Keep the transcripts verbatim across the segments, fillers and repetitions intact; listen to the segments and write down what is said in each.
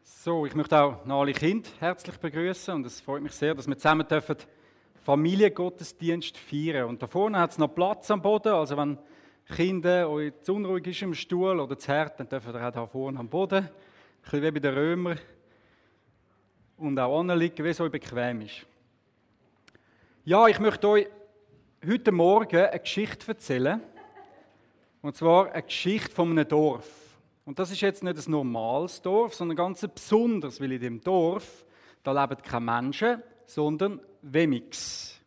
So, ich möchte auch noch alle Kinder herzlich begrüßen und es freut mich sehr, dass wir zusammen dürfen Familiengottesdienst feiern. Und da vorne hat es noch Platz am Boden, also wenn Kinder euch zu unruhig ist im Stuhl oder zu hart, dann dürfen ihr auch da vorne am Boden, ein bisschen wie bei den Römern, und auch anliegen, wie es euch bequem ist. Ja, ich möchte euch heute Morgen eine Geschichte erzählen, und zwar eine Geschichte von einem Dorf. Und das ist jetzt nicht ein normales Dorf, sondern ganz besonders, weil in dem Dorf, da leben keine Menschen, sondern Wemigs.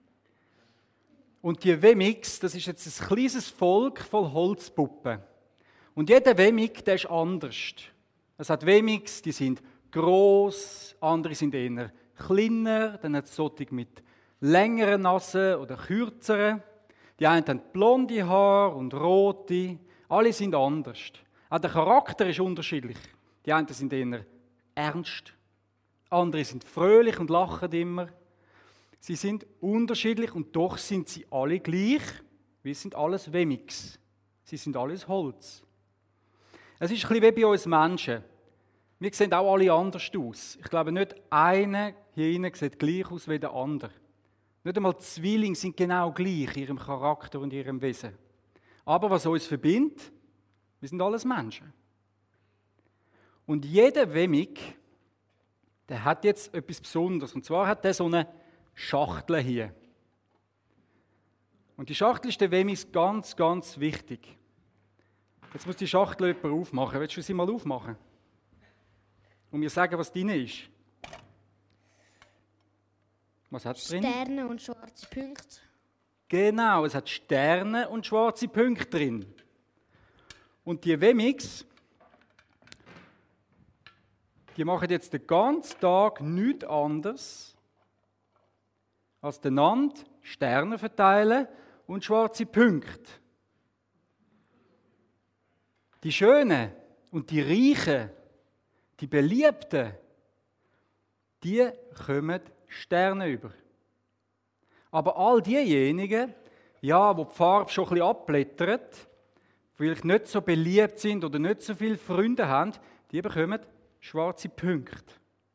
Und die Wemigs, das ist jetzt ein kleines Volk voll Holzpuppen. Und jeder Wemig, der ist anders. Es hat Wemigs, die sind gross, andere sind eher kleiner, dann hat es solche mit längeren Nasen oder kürzeren. Die einen haben blonde Haare und rote, alle sind anders. Auch der Charakter ist unterschiedlich. Die einen sind eher ernst, andere sind fröhlich und lachen immer. Sie sind unterschiedlich und doch sind sie alle gleich, weil es sind alles Wemigs. Sie sind alles Holz. Es ist ein bisschen wie bei uns Menschen. Wir sehen auch alle anders aus. Ich glaube, nicht einer hier innen sieht gleich aus wie der andere. Nicht einmal die Zwillinge sind genau gleich in ihrem Charakter und ihrem Wesen. Aber was uns verbindet, wir sind alles Menschen. Und jeder Wemig, der hat jetzt etwas Besonderes. Und zwar hat er so eine Schachtel hier. Und die Schachtel ist der Wemigs ganz, ganz wichtig. Jetzt muss die Schachtel jemand aufmachen. Willst du sie mal aufmachen? Und mir sagen, was drin ist. Was hat es drin? Sterne und schwarze Punkte. Genau, es hat Sterne und schwarze Punkte drin. Und die Wemigs, die machen jetzt den ganzen Tag nichts anderes, als einander Sterne verteilen und schwarze Punkte. Die Schönen und die Reichen, die Beliebten, die kommen Sterne über. Aber all diejenigen, ja, wo die Farbe schon ein bisschen abblättert, vielleicht nicht so beliebt sind oder nicht so viele Freunde haben, die bekommen schwarze Punkte.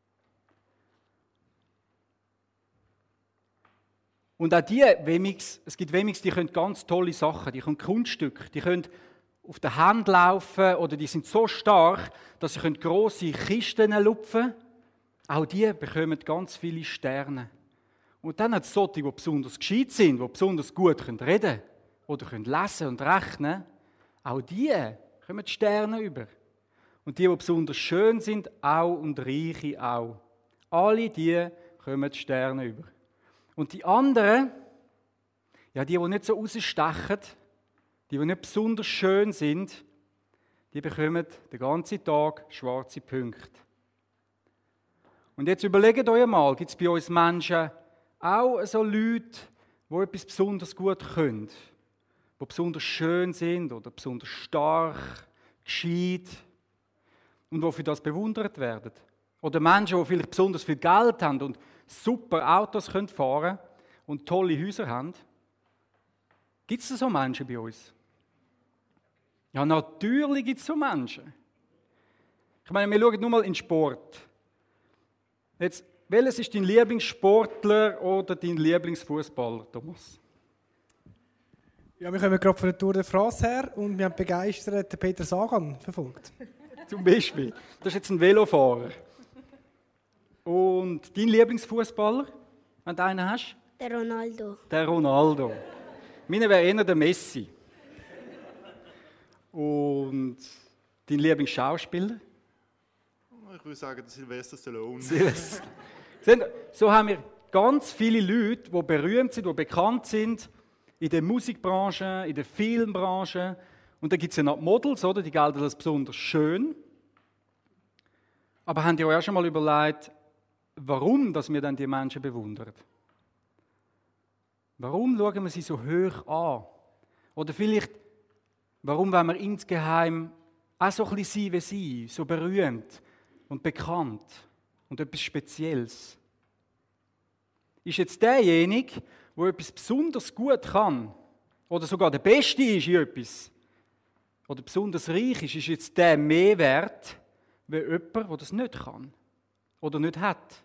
Und auch die Wemigs, es gibt Wemigs, die können ganz tolle Sachen, die können Kunststücke, die können auf der Hand laufen oder die sind so stark, dass sie grosse Kisten lupfen können. Auch die bekommen ganz viele Sterne. Und dann hat es solche, die besonders gescheit sind, die besonders gut reden können oder können lesen und rechnen. Auch die kommen Sterne über. Und die, die besonders schön sind, auch, und Reiche auch. Alle die kommen Sterne über. Und die anderen, ja, die, die nicht so rausstechen, die, die nicht besonders schön sind, die bekommen den ganzen Tag schwarze Punkte. Und jetzt überlegt euch mal, gibt es bei uns Menschen auch so Leute, die etwas besonders gut können? Die besonders schön sind oder besonders stark, gescheit und die für das bewundert werden. Oder Menschen, die vielleicht besonders viel Geld haben und super Autos fahren können und tolle Häuser haben. Gibt es so Menschen bei uns? Ja, natürlich gibt es so Menschen. Ich meine, wir schauen nur mal in Sport. Jetzt, welches ist dein Lieblingssportler oder dein Lieblingsfußballer, Thomas? Ja, wir kommen gerade von der Tour de France her und wir haben begeistert den Peter Sagan verfolgt. Zum Beispiel. Das ist jetzt ein Velofahrer. Und dein Lieblingsfußballer, wenn du einen hast? Der Ronaldo. Der Ronaldo. Meiner wäre eher der Messi. Und dein Lieblingsschauspieler? Ich würde sagen, der Sylvester Stallone. So haben wir ganz viele Leute, die berühmt sind, die bekannt sind, in der Musikbranche, in der Filmbranche. Und dann gibt es ja noch Models, oder? Die gelten als besonders schön. Aber habt ihr euch auch schon mal überlegt, warum dass wir dann die Menschen bewundern? Warum schauen wir sie so hoch an? Oder vielleicht, warum wollen wir insgeheim auch so ein bisschen sein wie sie, so berühmt und bekannt und etwas Spezielles? Ist jetzt derjenige, der etwas besonders gut kann, oder sogar der Beste ist in etwas, oder besonders reich ist, ist jetzt der mehr wert, wie jemand, der das nicht kann oder nicht hat?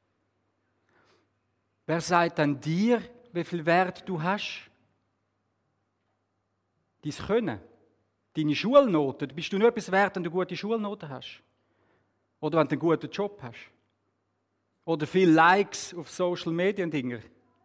Wer sagt dann dir, wie viel Wert du hast? Dein Können, deine Schulnoten. Bist du nur etwas wert, wenn du gute Schulnoten hast? Oder wenn du einen guten Job hast? Oder viele Likes auf Social Media Dinger?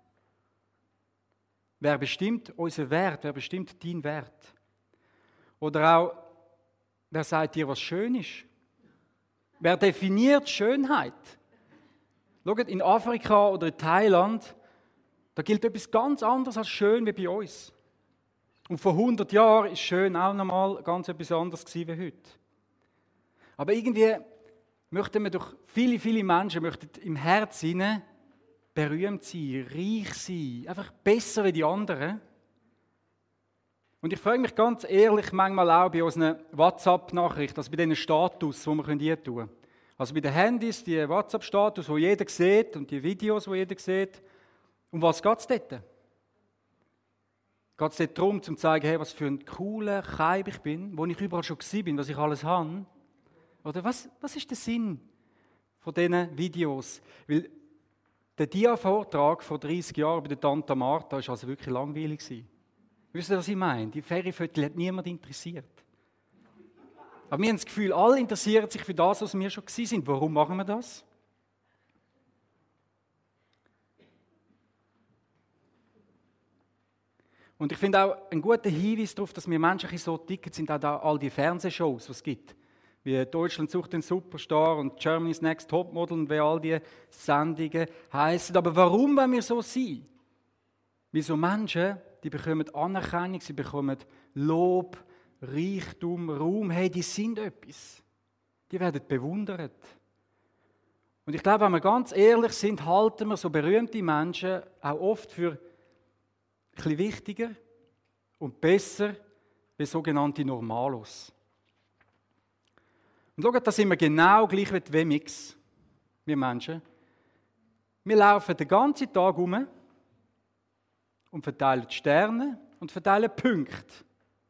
Wer bestimmt unseren Wert? Wer bestimmt deinen Wert? Oder auch, wer sagt dir, was schön ist? Wer definiert Schönheit? Schaut, in Afrika oder in Thailand, da gilt etwas ganz anderes als schön wie bei uns. Und vor hundert Jahren war schön auch nochmal ganz etwas anderes wie heute. Aber irgendwie möchten wir doch, viele, viele Menschen möchten im Herzen berühmt sein, reich sein, einfach besser wie die anderen. Und ich frage mich ganz ehrlich manchmal auch bei unseren WhatsApp-Nachrichten, also bei diesen Status, die wir hier tun können. Also bei den Handys, die WhatsApp-Status, wo jeder sieht, und die Videos, wo jeder sieht. Um was geht es dort? Geht es dort darum, um zu zeigen, hey, was für ein cooler Kaib ich bin, wo ich überall schon gewesen bin, was ich alles habe? Oder was, was ist der Sinn von diesen Videos? Weil der Dia-Vortrag vor dreißig Jahren bei der Tante Martha war also wirklich langweilig. Wisst ihr, was ich meine? Die Ferienviertel hat niemand interessiert. Aber wir haben das Gefühl, alle interessieren sich für das, was wir schon gewesen sind. Warum machen wir das? Und ich finde auch ein guter Hinweis darauf, dass wir Menschen so ticken, sind auch da all die Fernsehshows, die es gibt. Wie Deutschland sucht den Superstar und Germany's Next Topmodel und wie all diese Sendungen heissen. Aber warum wollen wir so sein? Wieso Menschen, die bekommen Anerkennung, sie bekommen Lob, Reichtum, Ruhm, hey, die sind etwas. Die werden bewundert. Und ich glaube, wenn wir ganz ehrlich sind, halten wir so berühmte Menschen auch oft für ein bisschen wichtiger und besser wie sogenannte Normalos. Und schaut, da sind wir genau gleich wie die Wemix, wir Menschen. Wir laufen den ganzen Tag rum und verteilen Sterne und verteilen Punkte.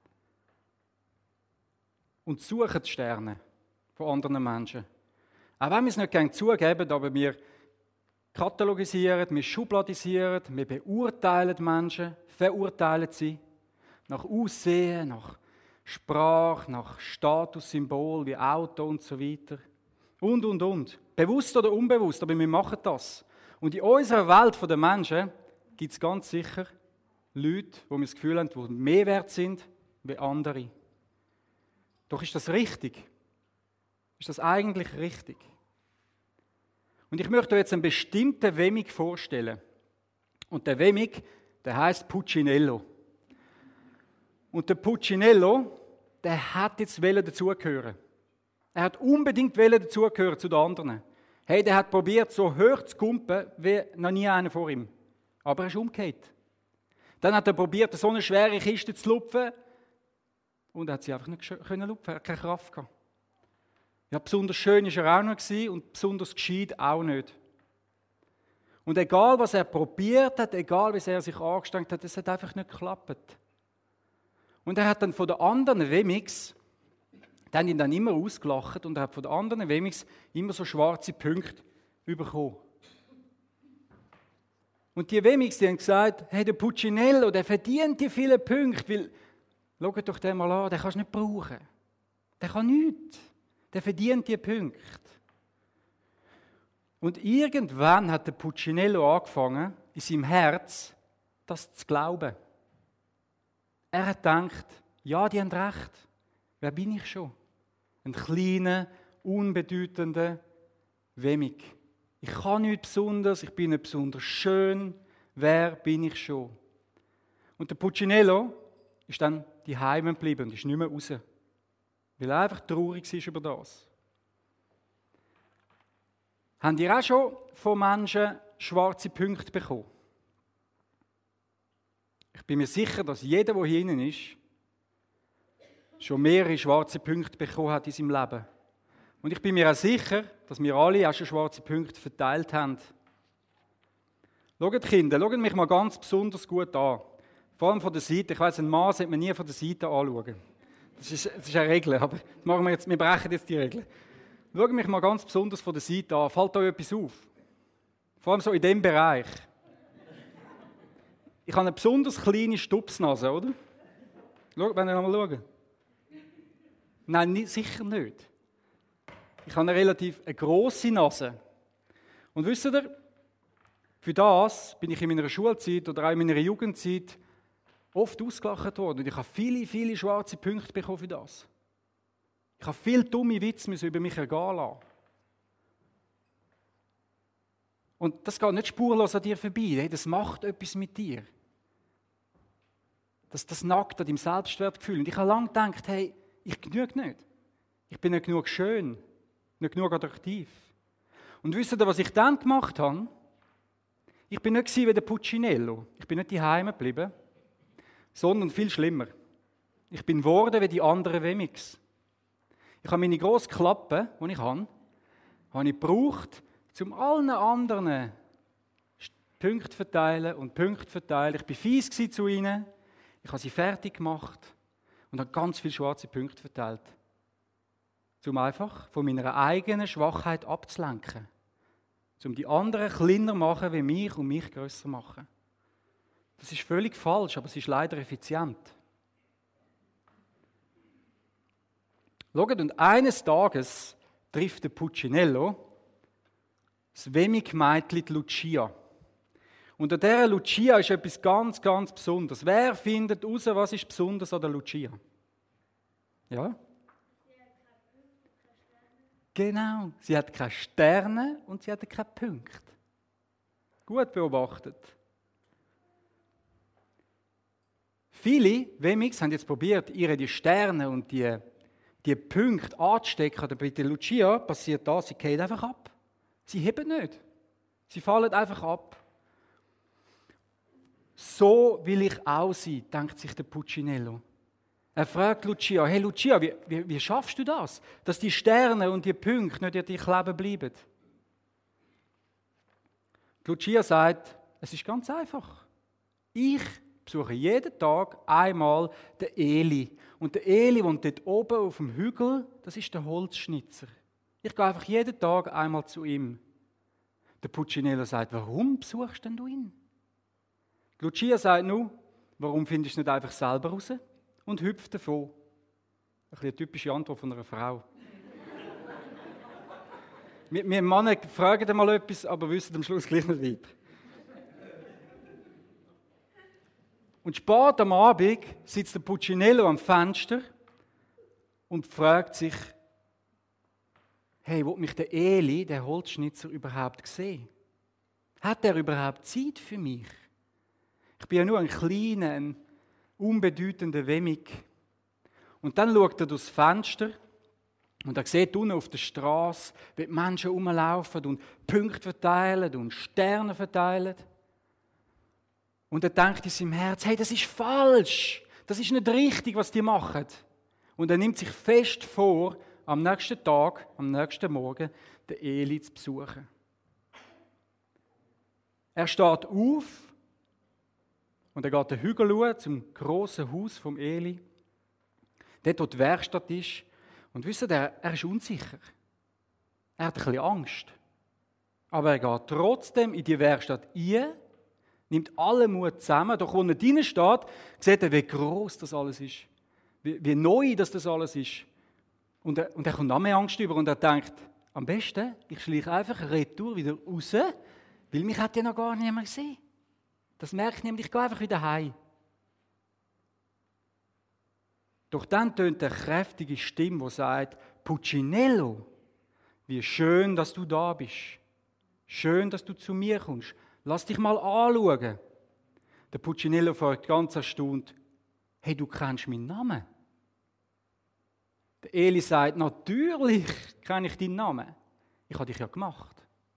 Und suchen die Sterne von anderen Menschen. Auch wenn wir es nicht gerne zugeben, aber wir katalogisieren, wir schubladisieren, wir beurteilen Menschen, verurteilen sie nach Aussehen, nach Sprache, nach Statussymbol wie Auto und so weiter. Und, und, und. Bewusst oder unbewusst, aber wir machen das. Und in unserer Welt der Menschen gibt es ganz sicher Leute, wo wir das Gefühl haben, die mehr wert sind wie andere. Doch ist das richtig? Ist das eigentlich richtig? Und ich möchte euch jetzt einen bestimmten Wemig vorstellen. Und der Wemig, der heißt Puccinello. Und der Puccinello, der hat jetzt dazugehören. Er hat unbedingt dazugehören zu den anderen. Hey, der hat probiert, so hoch zu kumpen, wie noch nie einer vor ihm. Aber er ist umgekehrt. Dann hat er probiert, so eine schwere Kiste zu lupfen. Und er hat sie einfach nicht können lupfen, er hat keine Kraft gehabt. Ja, besonders schön war er auch noch und besonders gescheit auch nicht. Und egal, was er probiert hat, egal, wie er sich angestrengt hat, es hat einfach nicht geklappt. Und er hat dann von den anderen Wemigs, die haben ihn dann immer ausgelacht und er hat von den anderen Wemigs immer so schwarze Punkte bekommen. Und die Wemigs, die haben gesagt, hey, der Puccinello, der verdient die vielen Punkte, weil, schau doch den mal an, den kannst du nicht brauchen. Der kann nichts. Der verdient die Punkte. Und irgendwann hat der Puccinello angefangen, in seinem Herz, das zu glauben. Er hat gedacht, ja, die haben recht. Wer bin ich schon? Ein kleiner, unbedeutender Wemig. Ich kann nichts Besonderes, ich bin nicht besonders schön. Wer bin ich schon? Und der Puccinello ist dann daheim geblieben und ist nicht mehr raus. Weil er einfach traurig war über das. Habt ihr auch schon von Menschen schwarze Punkte bekommen? Ich bin mir sicher, dass jeder, der hier drin ist, schon mehrere schwarze Punkte bekommen hat in seinem Leben. Und ich bin mir auch sicher, dass wir alle auch schon schwarze Punkte verteilt haben. Schaut, Kinder, schaut mich mal ganz besonders gut an. Vor allem von der Seite. Ich weiss, ein Mann sollte man nie von der Seite anschauen. Das ist, das ist eine Regel, aber machen wir, jetzt, wir brechen jetzt die Regel. Schau mich mal ganz besonders von der Seite an. Fällt euch etwas auf? Vor allem so in diesem Bereich. Ich habe eine besonders kleine Stupsnase, oder? Schau, wenn ihr mal schauen. Nein, nicht, sicher nicht. Ich habe eine relativ eine grosse Nase. Und wisst ihr, für das bin ich in meiner Schulzeit oder auch in meiner Jugendzeit oft ausgelacht worden. Und ich habe viele, viele schwarze Punkte bekommen für das. Ich habe viele dumme Witze über mich ergehen lassen. Und das geht nicht spurlos an dir vorbei. Das macht etwas mit dir. Das, das nagt an deinem Selbstwertgefühl. Und ich habe lange gedacht, hey, ich genüge nicht. Ich bin nicht genug schön, nicht genug attraktiv. Und wisst ihr, was ich dann gemacht habe? Ich bin nicht wie der Puccinello. Ich bin nicht daheim geblieben, sondern viel schlimmer. Ich bin geworden wie die anderen Wemmix. Ich habe meine grosse Klappe, die ich habe, habe ich gebraucht, um allen anderen Punkte zu verteilen und Punkte zu verteilen. Ich war fies zu ihnen, ich habe sie fertig gemacht und habe ganz viele schwarze Punkte verteilt. Um einfach von meiner eigenen Schwachheit abzulenken. Um die anderen kleiner zu machen wie mich und mich grösser zu machen. Das ist völlig falsch, aber es ist leider effizient. Schaut, und eines Tages trifft der Puccinello das Wemmig-Mädchen Lucia. Und an dieser Lucia ist etwas ganz, ganz Besonderes. Wer findet heraus, was ist besonders an der Lucia? Ja? Genau, sie hat keine Sterne und sie hat keine Punkte. Gut beobachtet. Viele Wemmix haben jetzt probiert, ihre die Sterne und die, die Punkte anzustecken. Aber bei der Lucia passiert das, sie fallen einfach ab. Sie heben nicht. Sie fallen einfach ab. So will ich auch sein, denkt sich der Puccinello. Er fragt Lucia, hey Lucia, wie, wie, wie schaffst du das, dass die Sterne und die Punkte nicht an dir kleben bleiben? Lucia sagt, es ist ganz einfach. Ich besuche jeden Tag einmal den Eli. Und der Eli wohnt dort oben auf dem Hügel, das ist der Holzschnitzer. Ich gehe einfach jeden Tag einmal zu ihm. Der Puccinello sagt, warum besuchst denn du ihn? Lucia sagt nur, warum findest du es nicht einfach selber raus? Und hüpft davon. Eine typische Antwort von einer Frau. wir, wir Männer fragen mal etwas, aber wissen am Schluss gleich nicht weiter. Und spät am Abend sitzt der Puccinello am Fenster und fragt sich, hey, will mich der Eli, der Holzschnitzer, überhaupt sehen? Hat er überhaupt Zeit für mich? Ich bin ja nur ein kleiner, ein unbedeutender Wemmig. Und dann schaut er durchs Fenster und er sieht unten auf der Straße, wie die Menschen rumlaufen und Punkte verteilen und Sterne verteilen. Und er denkt in seinem Herz, hey, das ist falsch. Das ist nicht richtig, was die machen. Und er nimmt sich fest vor, am nächsten Tag, am nächsten Morgen, den Eli zu besuchen. Er steht auf und er geht den Hügel schauen, zum grossen Haus vom Eli. Dort, wo die Werkstatt ist. Und wisst ihr, er, er ist unsicher. Er hat ein bisschen Angst. Aber er geht trotzdem in die Werkstatt rein, nimmt alle Mut zusammen. Doch wo er drinnen steht, sieht er, wie gross das alles ist. Wie, wie neu das, das alles ist. Und er, und er kommt noch mehr Angst über und er denkt, am besten, ich schleiche einfach retour wieder raus, weil mich hat ja noch gar niemand gesehen. Das merkt niemand, ich gehe einfach wieder heim. Doch dann tönt eine kräftige Stimme, die sagt, Puccinello, wie schön, dass du da bist. Schön, dass du zu mir kommst. Lass dich mal anschauen. Der Puccinello fragt ganz erstaunt, hey, du kennst meinen Namen? Der Eli sagt, natürlich kenne ich deinen Namen. Ich habe dich ja gemacht.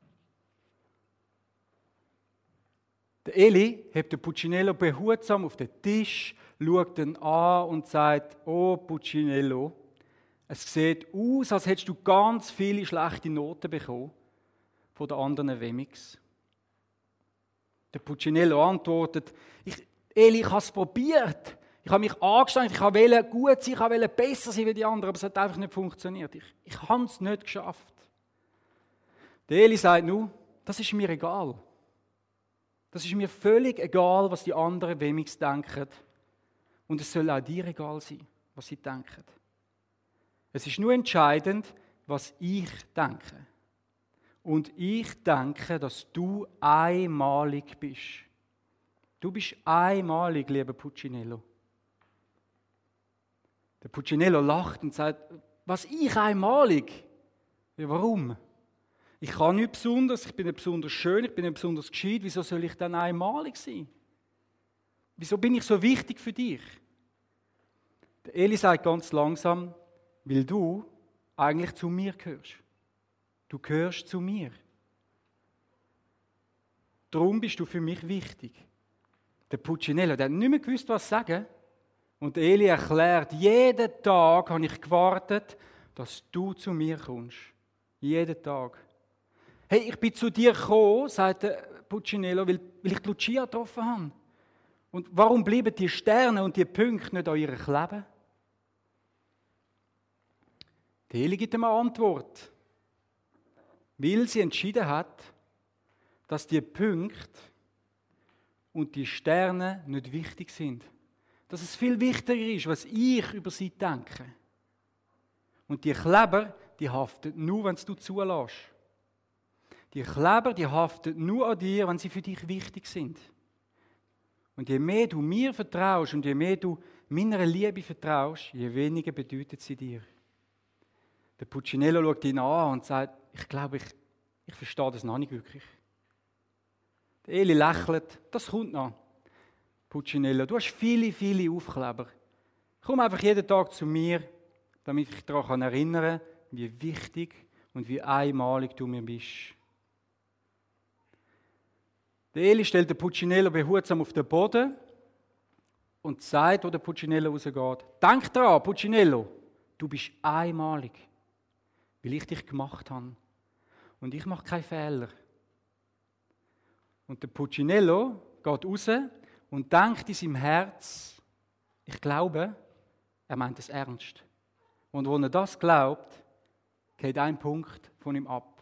Der Eli hebt den Puccinello behutsam auf den Tisch, schaut ihn an und sagt, oh Puccinello, es sieht aus, als hättest du ganz viele schlechte Noten bekommen von den anderen Wemmix. Der Puccinello antwortet, ich, Eli, ich habe es probiert. Ich habe mich angestrengt, ich wollte gut sein, ich wollte besser sein wie die anderen, aber es hat einfach nicht funktioniert. Ich, ich habe es nicht geschafft. Der Eli sagt nur, das ist mir egal. Das ist mir völlig egal, was die anderen wemix denken. Und es soll auch dir egal sein, was sie denken. Es ist nur entscheidend, was ich denke. Und ich denke, dass du einmalig bist. Du bist einmalig, lieber Puccinello. Der Puccinello lacht und sagt, was, ich einmalig? Ja, warum? Ich kann nicht besonders, ich bin nicht besonders schön, ich bin nicht besonders gescheit, wieso soll ich dann einmalig sein? Wieso bin ich so wichtig für dich? Der Eli sagt ganz langsam, weil du eigentlich zu mir gehörst. Du gehörst zu mir. Darum bist du für mich wichtig. Der Puccinello, der hat nicht mehr gewusst, was sagen. Und Eli erklärt, jeden Tag habe ich gewartet, dass du zu mir kommst. Jeden Tag. Hey, ich bin zu dir gekommen, sagt der Puccinello, weil, weil ich die Lucia getroffen habe. Und warum bleiben die Sterne und die Punkte nicht an ihr kleben? Der Eli gibt ihm eine Antwort. Weil sie entschieden hat, dass die Punkte und die Sterne nicht wichtig sind. Dass es viel wichtiger ist, was ich über sie denke. Und die Kleber, die haften nur, wenn du zulässt. Die Kleber, die haften nur an dir, wenn sie für dich wichtig sind. Und je mehr du mir vertraust und je mehr du meiner Liebe vertraust, je weniger bedeutet sie dir. Der Puccinello schaut ihn an und sagt, ich glaube, ich, ich verstehe das noch nicht wirklich. Der Eli lächelt, das kommt noch. Puccinello, du hast viele, viele Aufkleber. Komm einfach jeden Tag zu mir, damit ich dich daran erinnern kann, wie wichtig und wie einmalig du mir bist. Der Eli stellt den Puccinello behutsam auf den Boden und sagt, wo der Puccinello rausgeht, denk daran, Puccinello, du bist einmalig, weil ich dich gemacht habe. Und ich mache keine Fehler. Und der Puccinello geht raus und denkt in seinem Herz, ich glaube, er meint es ernst. Und wenn er das glaubt, geht ein Punkt von ihm ab.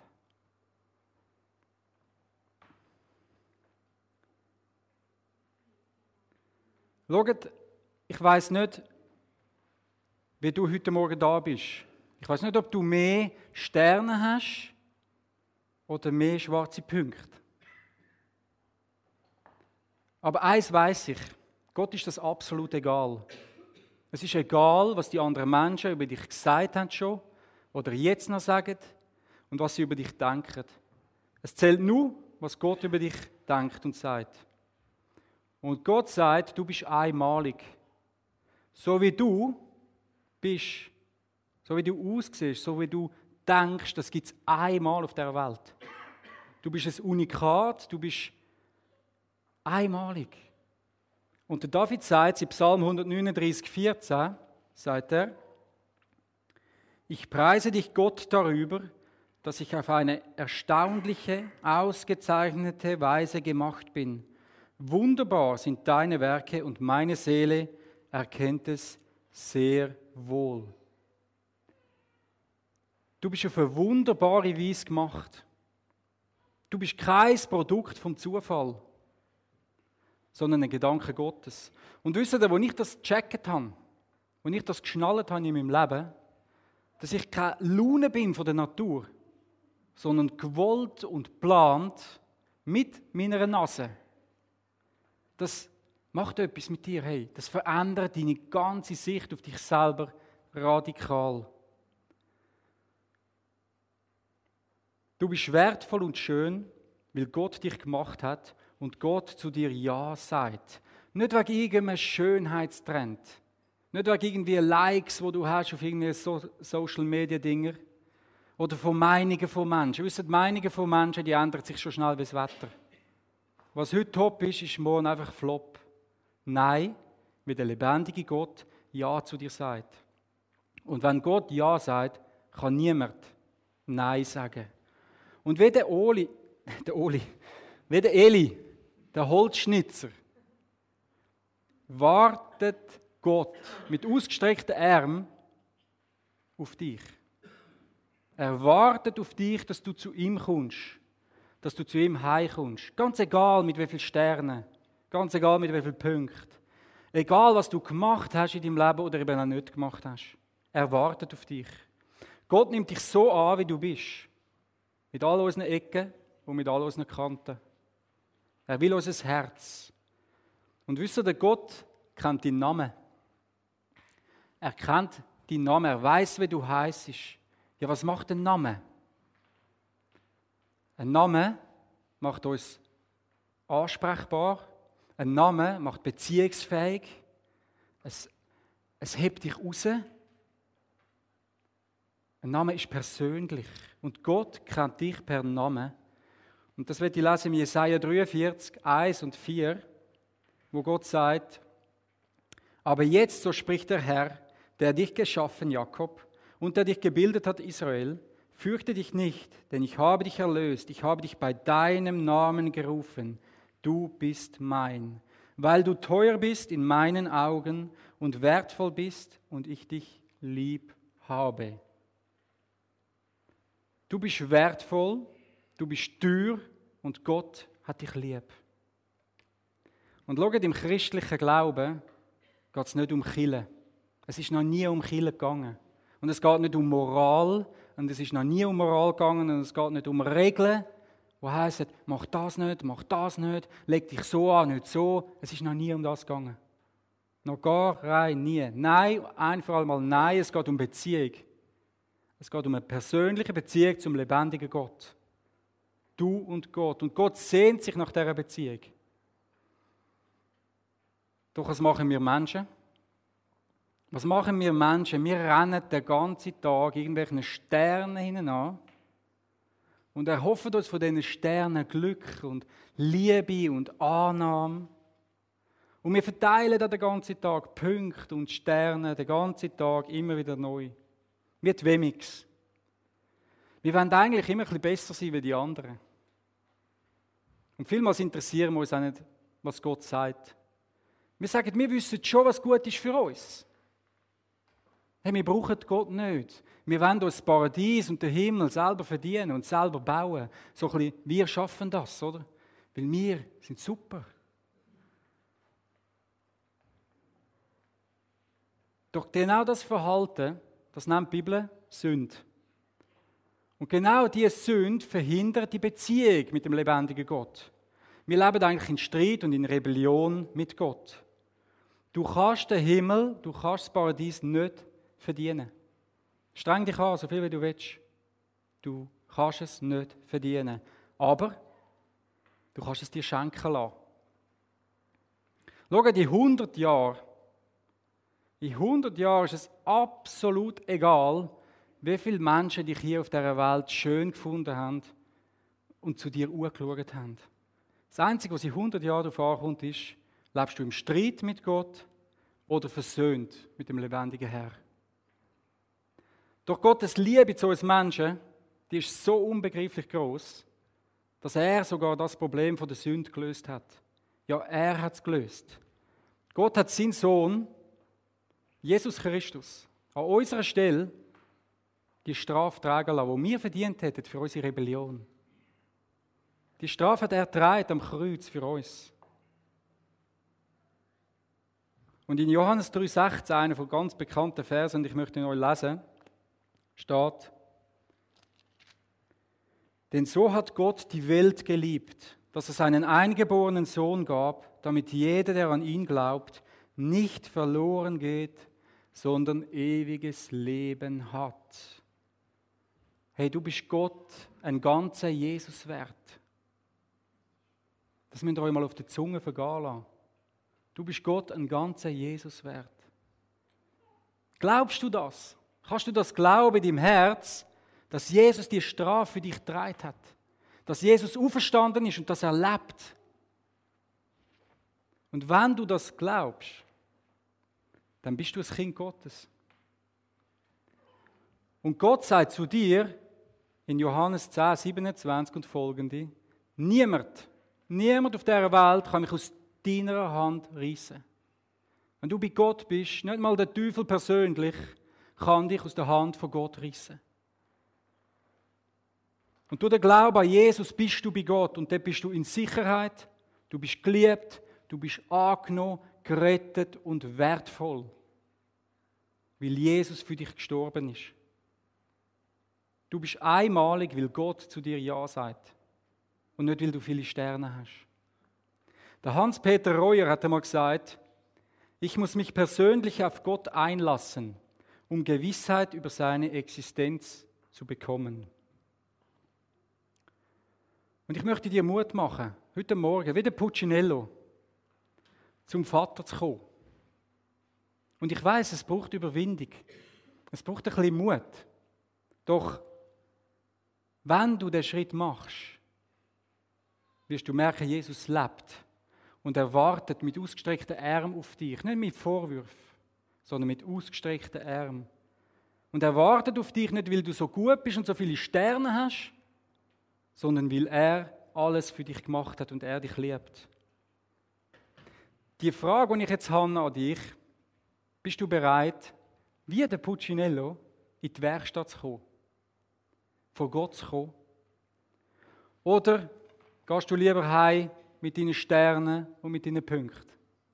Schaut, ich weiss nicht, wie du heute Morgen da bist. Ich weiss nicht, ob du mehr Sterne hast oder mehr schwarze Punkte. Aber eins weiss ich, Gott ist das absolut egal. Es ist egal, was die anderen Menschen über dich gesagt haben schon oder jetzt noch sagen und was sie über dich denken. Es zählt nur, was Gott über dich denkt und sagt. Und Gott sagt, du bist einmalig. So wie du bist, so wie du aussiehst, so wie du denkst, das gibt es einmal auf dieser Welt. Du bist ein Unikat, du bist einmalig. Und der David sagt in Psalm hundertneununddreißig, vierzehn, sagt er, ich preise dich, Gott, darüber, dass ich auf eine erstaunliche, ausgezeichnete Weise gemacht bin. Wunderbar sind deine Werke und meine Seele erkennt es sehr wohl. Du bist auf eine wunderbare Weise gemacht. Du bist kein Produkt vom Zufall, sondern ein Gedanke Gottes. Und wisst ihr, als ich das gecheckt habe, als ich das geschnallt habe in meinem Leben, dass ich keine Laune bin von der Natur, sondern gewollt und geplant mit meiner Nase. Das macht etwas mit dir, hey. Das verändert deine ganze Sicht auf dich selber radikal. Du bist wertvoll und schön, weil Gott dich gemacht hat und Gott zu dir Ja sagt. Nicht wegen irgendeinem Schönheitstrend. Nicht wegen irgendwie Likes, die du hast auf irgendwelchen so Social-Media-Dinger. Oder von Meinungen von Menschen. Wisst ihr, die Meinungen von Menschen, die ändern sich schon schnell wie das Wetter. Was heute top ist, ist morgen einfach Flop. Nein, wie der lebendige Gott Ja zu dir sagt. Und wenn Gott Ja sagt, kann niemand Nein sagen. Und wie der Oli, der Oli, wie der Eli, der Holzschnitzer, wartet Gott mit ausgestreckten Armen auf dich. Er wartet auf dich, dass du zu ihm kommst, dass du zu ihm heimkommst. Ganz egal mit wie vielen Sternen, ganz egal mit wie vielen Punkten. Egal, was du gemacht hast in deinem Leben oder eben auch nicht gemacht hast. Er wartet auf dich. Gott nimmt dich so an, wie du bist. Mit all unseren Ecken und mit all unseren Kanten. Er will unser Herz. Und wisst ihr, der Gott kennt deinen Namen. Er kennt deinen Namen. Er weiß, wie du heisst. Ja, was macht ein Name? Ein Name macht uns ansprechbar. Ein Name macht beziehungsfähig. Es, es hebt dich raus. Ein Name ist persönlich. Und Gott kennt dich per Namen. Und das wird ich lesen in Jesaja dreiundvierzig, eins und vier, wo Gott sagt: Aber jetzt, so spricht der Herr, der dich geschaffen, Jakob, und der dich gebildet hat, Israel, fürchte dich nicht, denn ich habe dich erlöst, ich habe dich bei deinem Namen gerufen, du bist mein, weil du teuer bist in meinen Augen und wertvoll bist und ich dich lieb habe. Du bist wertvoll, du bist teuer und Gott hat dich lieb. Und schaut, im christlichen Glauben geht es nicht um Kirche. Es ist noch nie um Kirche gegangen. Und es geht nicht um Moral. Und es ist noch nie um Moral gegangen. Und es geht nicht um Regeln, die heissen, mach das nicht, mach das nicht, leg dich so an, nicht so. Es ist noch nie um das gegangen. Noch gar rein, nie. Nein, ein für einmal nein, es geht um Beziehung. Es geht um eine persönliche Beziehung zum lebendigen Gott. Du und Gott. Und Gott sehnt sich nach dieser Beziehung. Doch was machen wir Menschen? Was machen wir Menschen? Wir rennen den ganzen Tag irgendwelchen Sternen hinein und erhoffen uns von diesen Sternen Glück und Liebe und Annahme. Und wir verteilen dann den ganzen Tag Punkte und Sterne, den ganzen Tag immer wieder neu. Wie die Wemix. Wir wollen eigentlich immer ein bisschen besser sein wie die anderen. Und vielmals interessieren wir uns auch nicht, was Gott sagt. Wir sagen, wir wissen schon, was gut ist für uns. Hey, wir brauchen Gott nicht. Wir wollen uns das Paradies und den Himmel selber verdienen und selber bauen. So ein bisschen, wir schaffen das, oder? Weil wir sind super. Doch genau das Verhalten, das nennt die Bibel Sünde. Und genau diese Sünde verhindert die Beziehung mit dem lebendigen Gott. Wir leben eigentlich in Streit und in Rebellion mit Gott. Du kannst den Himmel, du kannst das Paradies nicht verdienen. Streng dich an, so viel wie du willst. Du kannst es nicht verdienen. Aber du kannst es dir schenken lassen. Schau, in hundert Jahren, in hundert Jahren ist es absolut egal, wie viele Menschen dich hier auf dieser Welt schön gefunden haben und zu dir angeschaut haben. Das Einzige, was in hundert Jahren darauf ankommt, ist, lebst du im Streit mit Gott oder versöhnt mit dem lebendigen Herr. Doch Gottes Liebe zu uns Menschen, die ist so unbegreiflich groß, dass er sogar das Problem von der Sünde gelöst hat. Ja, er hat es gelöst. Gott hat seinen Sohn, Jesus Christus, an unserer Stelle die Strafe tragen lassen, die wir verdient hätten für unsere Rebellion. Die Strafe hat er getragen am Kreuz für uns. Und in Johannes drei sechzehn, einer von ganz bekannten Versen, und ich möchte ihn euch lesen, steht: Denn so hat Gott die Welt geliebt, dass es seinen eingeborenen Sohn gab, damit jeder, der an ihn glaubt, nicht verloren geht, sondern ewiges Leben hat. Hey, du bist Gott ein ganzer Jesus wert. Das müsst ihr euch mal auf die Zunge vergehen lassen. Du bist Gott ein ganzer Jesus wert. Glaubst du das? Kannst du das glauben in deinem Herz, dass Jesus die Strafe für dich getragen hat? Dass Jesus auferstanden ist und das erlebt? Und wenn du das glaubst, dann bist du ein Kind Gottes. Und Gott sagt zu dir in Johannes zehn, siebenundzwanzig und folgende: Niemand, niemand auf dieser Welt kann mich aus deiner Hand reissen. Wenn du bei Gott bist, nicht mal der Teufel persönlich kann dich aus der Hand von Gott reissen. Und durch den Glauben an Jesus bist du bei Gott und dort bist du in Sicherheit, du bist geliebt, du bist angenommen, gerettet und wertvoll, weil Jesus für dich gestorben ist. Du bist einmalig, weil Gott zu dir Ja sagt und nicht, weil du viele Sterne hast. Der Hans-Peter Reuer hat einmal gesagt, ich muss mich persönlich auf Gott einlassen, um Gewissheit über seine Existenz zu bekommen. Und ich möchte dir Mut machen, heute Morgen, wie der Puccinello, zum Vater zu kommen. Und ich weiß, es braucht Überwindung. Es braucht ein bisschen Mut. Doch wenn du den Schritt machst, wirst du merken, Jesus lebt und er wartet mit ausgestreckten Armen auf dich. Nicht mit Vorwürfen, sondern mit ausgestreckten Armen. Und er wartet auf dich nicht, weil du so gut bist und so viele Sterne hast, sondern weil er alles für dich gemacht hat und er dich liebt. Die Frage, die ich jetzt habe an dich, bist du bereit, wie der Puccinello in die Werkstatt zu kommen? Von Gott zu kommen? Oder gehst du lieber heim mit deinen Sternen und mit deinen Punkten?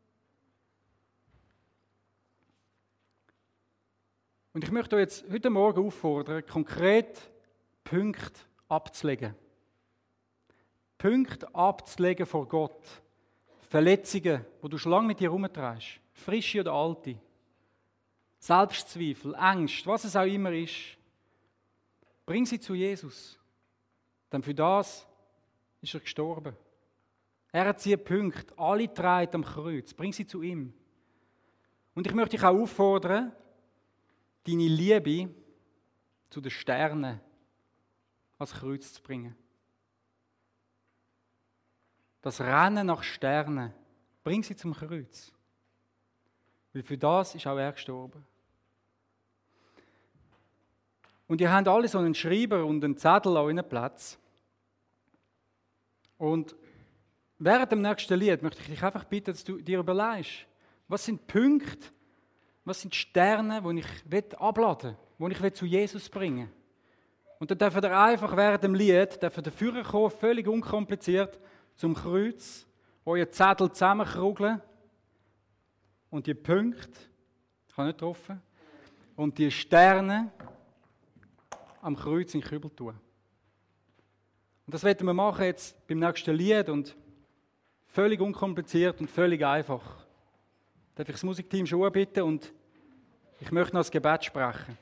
Und ich möchte euch jetzt heute Morgen auffordern, konkret Punkte abzulegen. Punkte abzulegen vor Gott. Verletzungen, die du schon lange mit dir herumträgst. Frische oder alte. Selbstzweifel, Ängste, was es auch immer ist. Bring sie zu Jesus. Denn für das ist er gestorben. Er hat sie Punkte, alle drei am Kreuz. Bring sie zu ihm. Und ich möchte dich auch auffordern, deine Liebe zu den Sternen ans Kreuz zu bringen. Das Rennen nach Sternen, bring sie zum Kreuz. Weil für das ist auch er gestorben. Und ihr habt alle so einen Schreiber und einen Zettel an euren Platz. Und während dem nächsten Lied möchte ich dich einfach bitten, dass du dir überlegst, was sind Punkte, was sind Sterne, die ich abladen will, die ich zu Jesus bringen will. Und dann dürft ihr einfach während dem Lied dafür kommen, völlig unkompliziert, zum Kreuz, euren Zettel zusammenkrugeln und die Punkte, ich habe nicht getroffen, und die Sterne am Kreuz in den Kübel tun. Und das werden wir machen jetzt beim nächsten Lied und völlig unkompliziert und völlig einfach. Darf ich das Musikteam schon bitten und ich möchte noch das Gebet sprechen.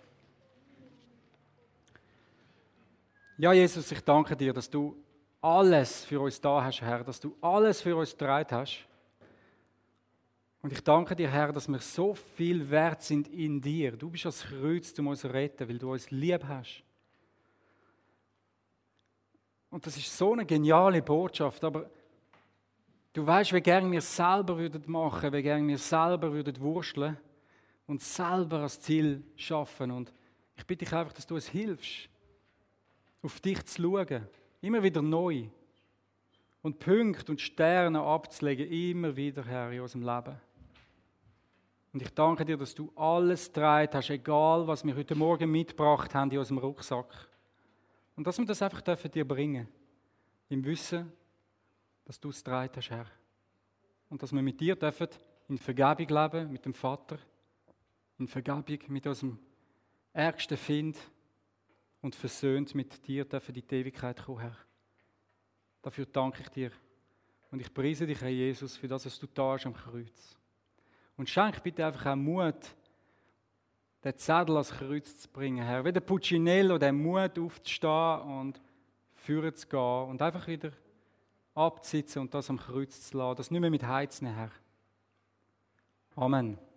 Ja, Jesus, ich danke dir, dass du alles für uns da hast, Herr, dass du alles für uns getragen hast. Und ich danke dir, Herr, dass wir so viel wert sind in dir. Du bist das Kreuz, um uns zu retten, weil du uns lieb hast. Und das ist so eine geniale Botschaft, aber du weißt, wie gerne wir selber würden machen, wie gerne wir selber würden wursteln und selber das Ziel schaffen. Und ich bitte dich einfach, dass du uns hilfst, auf dich zu schauen, immer wieder neu und Punkte und Sterne abzulegen, immer wieder, Herr, in unserem Leben. Und ich danke dir, dass du alles getragen hast, egal was wir heute Morgen mitgebracht haben in unserem Rucksack. Und dass wir das einfach dürfen dir bringen, im Wissen, dass du es getragen hast, Herr. Und dass wir mit dir dürfen in Vergebung leben, mit dem Vater, in Vergebung mit unserem ärgsten Feind und versöhnt mit dir dürfen in die Ewigkeit kommen, Herr. Dafür danke ich dir. Und ich preise dich, Herr Jesus, für das, was du da hast am Kreuz. Und schenk bitte einfach auch Mut, den Zettel ans Kreuz zu bringen, Herr. Wie der Puccinello, den Mut aufzustehen und führen zu gehen und einfach wieder abzusitzen und das am Kreuz zu lassen. Das nicht mehr mit Heizen, Herr. Amen.